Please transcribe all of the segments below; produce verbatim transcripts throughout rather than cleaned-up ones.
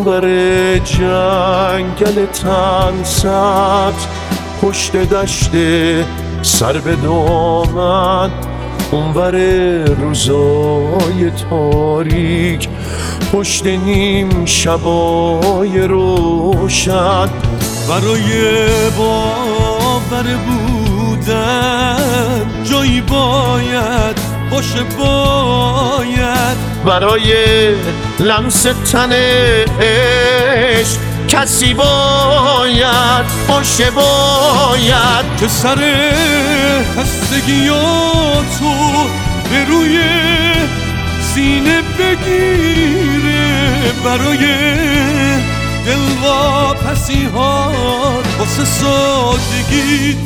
اونور جنگل تن سبز، پشت دشت سر به دامن، اونور روزای تاریک، پشت نیم شبای روشن. برای باور بودن جایی باید باشه، باید برای لمس تن عشق کسی باید باشه، باید که سر خستگیاتو به روی سینه بگیره، برای دلواپسی ها واسه سادگی.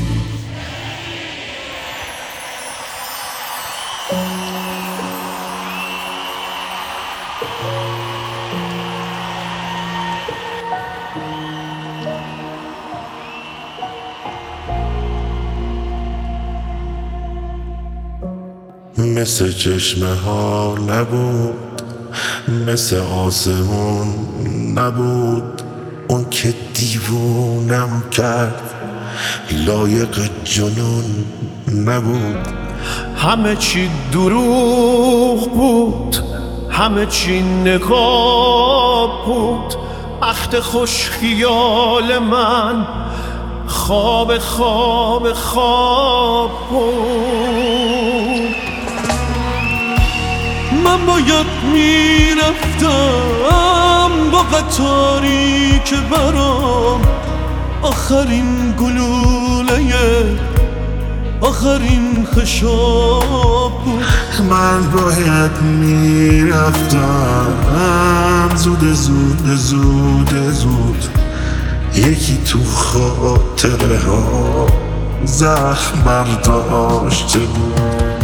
مثل چشمه ها نبود، مثل آسمون نبود، اون که دیوونم کرد لایق جنون نبود. همه چی دروغ بود، همه چی نقاب بود، بخت خوش خیال من خواب خواب خواب بود. من باید میرفتم با قطاری که برام آخرین گلوله آخرین خشاب بود. من باید میرفتم زود زود زود زود، یکی تو خاطره ها زخم برداشته بود.